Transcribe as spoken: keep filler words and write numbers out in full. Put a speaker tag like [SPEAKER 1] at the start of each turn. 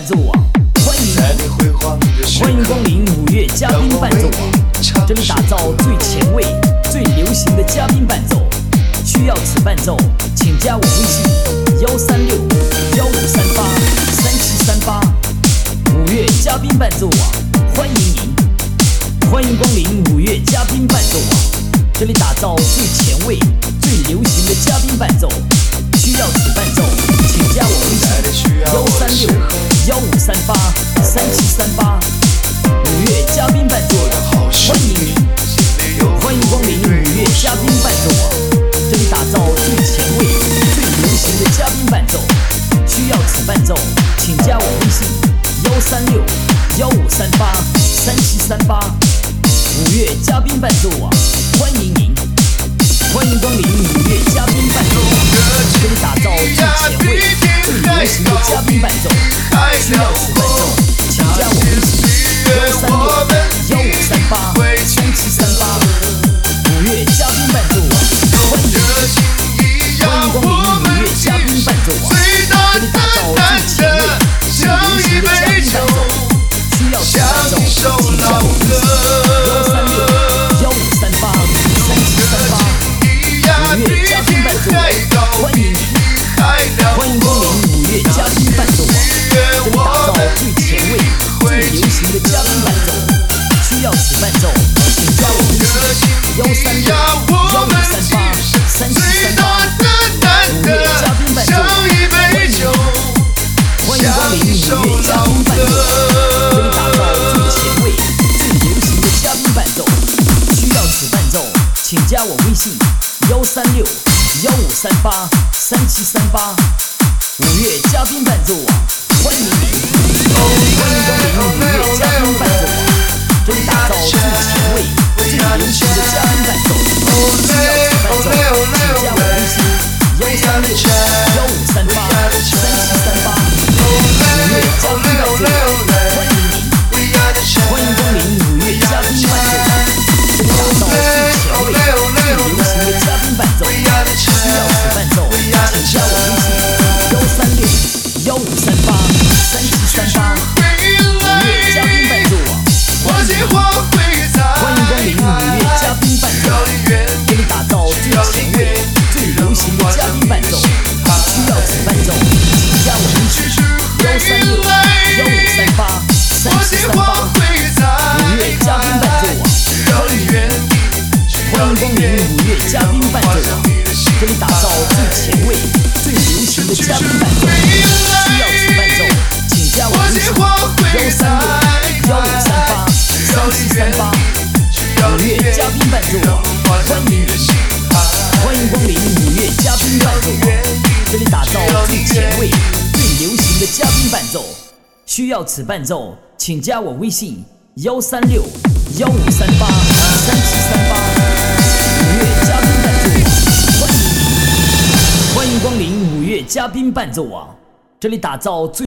[SPEAKER 1] 奏网，欢迎欢迎光临五月嘉宾伴奏网，这里打造最前卫、最流行的嘉宾伴奏。需要此伴奏，请加我微信幺三六幺五三八三七三八。五月嘉宾伴奏网，欢迎您，欢迎光临五月嘉宾伴奏网，这里打造最前卫、最流行的嘉宾伴奏。需要此伴奏，请加我微信幺三六幺五三八三七三八。五月嘉宾伴奏网，欢迎您，欢迎光临五月嘉宾伴奏网，这里打造最前卫、最流行的嘉宾伴奏。需要此伴奏，请加我微信幺三六幺五三八三七三八。五月嘉宾伴奏网，欢迎您，欢迎光临五月嘉宾伴奏网，这里打造最前卫、最流行的嘉宾伴奏。需要此伴奏，请加我微信幺三六幺五三八三七三八。五月嘉宾伴奏网，欢迎您，欢迎光临五月嘉宾伴奏网，这里打造最前卫、最流行的嘉宾伴奏。需要此伴奏，请加我微信幺三六幺五三八三七三八。五月嘉宾伴奏网，欢迎您，欢迎光临五月嘉宾伴奏网，这里打造最前卫、最流行的嘉宾伴奏。需要此伴奏，请加我微信幺三六幺五三八三七三八。五月嘉宾伴奏网，欢迎您，欢迎光临五月嘉宾伴奏网，这里打造最前卫、最流行的嘉宾伴奏。需要此伴奏，请加我微信幺三六幺五三八三七三八。五月嘉宾伴奏网，欢迎您，欢迎光临五月嘉宾伴奏网，这里打造最前卫、最流行的嘉宾伴奏。需要此伴奏，请加我微信幺三六幺五三八三七三八。五月嘉宾伴奏网，欢迎您，欢迎光临五月嘉宾伴奏网，这里打造最前卫、最流行的嘉宾伴奏。需要此伴奏，请加我微信幺三六幺五三八三七三八。五月嘉宾伴奏网，欢迎您，欢迎光临五月嘉宾伴奏网，这里打造最前卫、最流行的嘉宾伴奏。需要此伴奏，请加我微信幺三六幺五三八三七三八。五月嘉宾伴奏网，欢迎您，欢迎光临五月嘉宾伴奏网，这里打造最前卫、最流行的嘉宾伴奏。需要此伴奏，请加我微信幺三六幺五三八三七三八。五月嘉宾伴奏网，欢迎您，欢迎光临五月嘉宾伴奏网，这里打造最前卫、最流行的嘉宾伴奏。需要此伴奏，请加我微信幺三六幺五三八三七三八。五月嘉宾伴奏网，欢迎您，欢迎光临五月嘉宾伴奏网，这里打造最